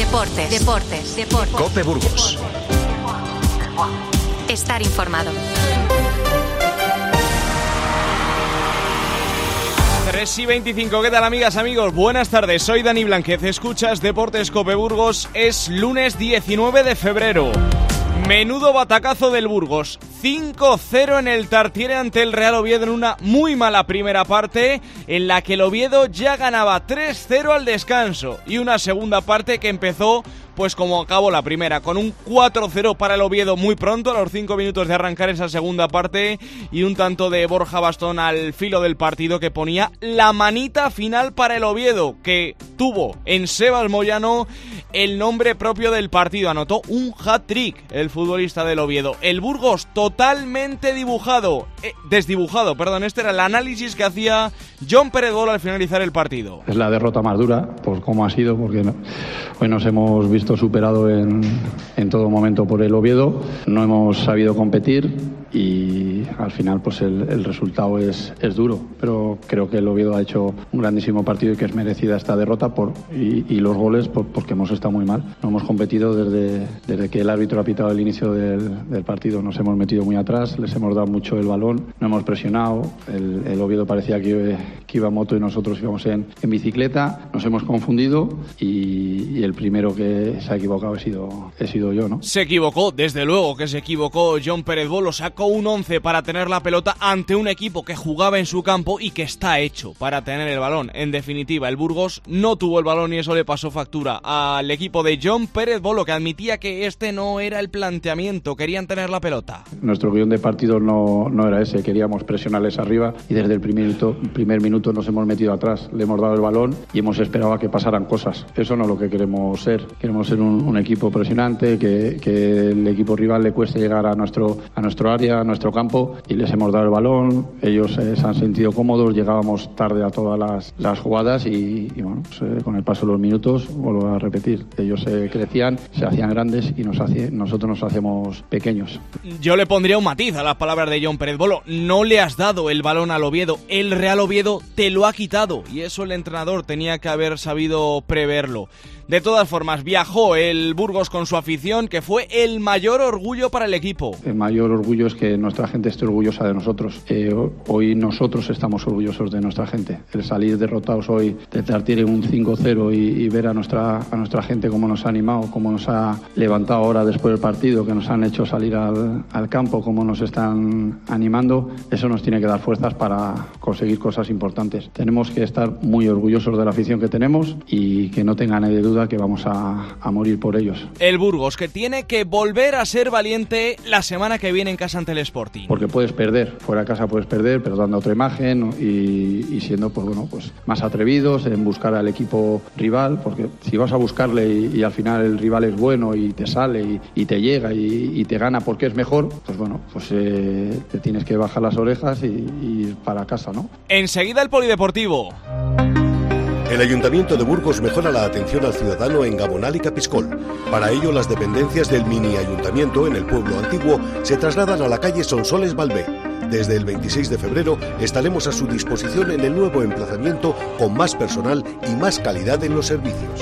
Deportes. COPE Burgos. Estar informado. 3:25, ¿qué tal, amigas, amigos? Buenas tardes, soy Dani Blanquez, escuchas Deportes COPE Burgos, es lunes 19 de febrero. Menudo batacazo del Burgos, 5-0 en el Tartiere ante el Real Oviedo en una muy mala primera parte, en la que el Oviedo ya ganaba 3-0 al descanso, y una segunda parte que empezó pues como acabó la primera, con un 4-0 para el Oviedo muy pronto, a los 5 minutos de arrancar esa segunda parte, y un tanto de Borja Bastón al filo del partido que ponía la manita final para el Oviedo, que tuvo en Sebas Moyano el nombre propio del partido. Anotó un hat-trick el futbolista del Oviedo. El Burgos totalmente desdibujado, este era el análisis que hacía Jon Pérez Bolo al finalizar el partido. Es la derrota más dura, por cómo ha sido, porque hoy nos hemos visto superado en todo momento por el Oviedo, no hemos sabido competir y al final pues el resultado es duro, pero creo que el Oviedo ha hecho un grandísimo partido y que es merecida esta derrota y los goles porque hemos estado muy mal. No hemos competido desde que el árbitro ha pitado el inicio del partido, nos hemos metido muy atrás, les hemos dado mucho el balón, no hemos presionado, el Oviedo parecía que iba a moto y nosotros íbamos en bicicleta, nos hemos confundido y el primero que se ha equivocado he sido yo, ¿no? Se equivocó, desde luego que se equivocó Jon Pérez Bolo, sacó un 11 para tener la pelota ante un equipo que jugaba en su campo y que está hecho para tener el balón. En definitiva, el Burgos no tuvo el balón y eso le pasó factura al equipo de Jon Pérez Bolo, que admitía que este no era el planteamiento, querían tener la pelota. Nuestro guión de partido no era ese, queríamos presionarles arriba y desde el primer minuto nos hemos metido atrás, le hemos dado el balón y hemos esperado a que pasaran cosas. Eso no es lo que queremos ser ser un equipo presionante, que el equipo rival le cueste llegar a nuestro área, a nuestro campo, y les hemos dado el balón, ellos se han sentido cómodos, llegábamos tarde a todas las jugadas y bueno, pues, con el paso de los minutos, vuelvo a repetir, ellos crecían, se hacían grandes y nosotros nos hacemos pequeños. Yo le pondría un matiz a las palabras de Jon Pérez Bolo, no le has dado el balón al Oviedo, el Real Oviedo te lo ha quitado y eso el entrenador tenía que haber sabido preverlo. De todas formas, viajó el Burgos con su afición, que fue el mayor orgullo para el equipo. El mayor orgullo es que nuestra gente esté orgullosa de nosotros. Hoy nosotros estamos orgullosos de nuestra gente. El salir derrotados hoy de Tartiere un 5-0 y ver a nuestra gente cómo nos ha animado, cómo nos ha levantado ahora después del partido, que nos han hecho salir al campo, cómo nos están animando, eso nos tiene que dar fuerzas para conseguir cosas importantes. Tenemos que estar muy orgullosos de la afición que tenemos y que no tengan nadie duda que vamos a morir por ellos. El Burgos, que tiene que volver a ser valiente la semana que viene en casa ante el Sporting. Porque puedes perder, fuera de casa puedes perder, pero dando otra imagen y siendo pues más atrevidos en buscar al equipo rival, porque si vas a buscarle y al final el rival es bueno y te sale y te llega y te gana porque es mejor, pues te tienes que bajar las orejas y ir para casa, ¿no? Enseguida el polideportivo. El Ayuntamiento de Burgos mejora la atención al ciudadano en Gabonal y Capiscol. Para ello, las dependencias del mini ayuntamiento en el pueblo antiguo se trasladan a la calle Sonsoles Balbé. Desde el 26 de febrero estaremos a su disposición en el nuevo emplazamiento con más personal y más calidad en los servicios.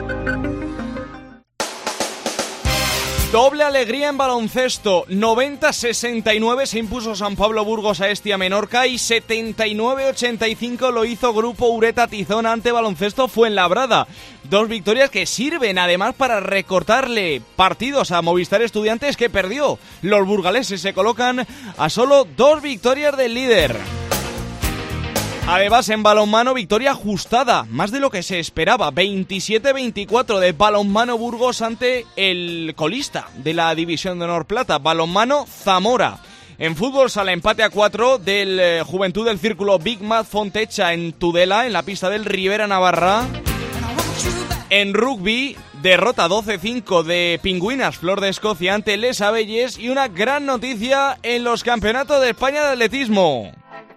Doble alegría en baloncesto, 90-69 se impuso San Pablo Burgos a Hestia Menorca y 79-85 lo hizo Grupo Ureta Tizón ante Baloncesto Fuenlabrada. Dos victorias que sirven además para recortarle partidos a Movistar Estudiantes, que perdió. Los burgaleses se colocan a solo 2 victorias del líder. Además, en balonmano, victoria ajustada, más de lo que se esperaba, 27-24 de Balonmano Burgos ante el colista de la División de Honor Plata, Balonmano Zamora. En fútbol, sale empate a 4 del Juventud del Círculo Big Mat Fontecha en Tudela, en la pista del Rivera Navarra. En rugby, derrota 12-5 de Pingüinas Flor de Escocia ante Les Abelles y una gran noticia en los campeonatos de España de atletismo.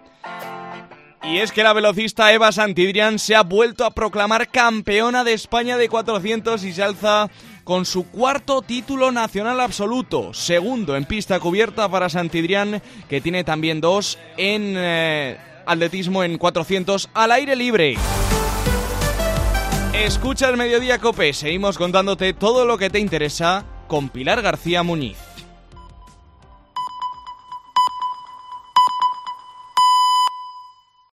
Y es que la velocista Eva Santidrián se ha vuelto a proclamar campeona de España de 400 y se alza con su 4º título nacional absoluto, segundo en pista cubierta para Santidrián, que tiene también 2 en atletismo en 400 al aire libre. Escucha el Mediodía COPE, seguimos contándote todo lo que te interesa con Pilar García Muñiz.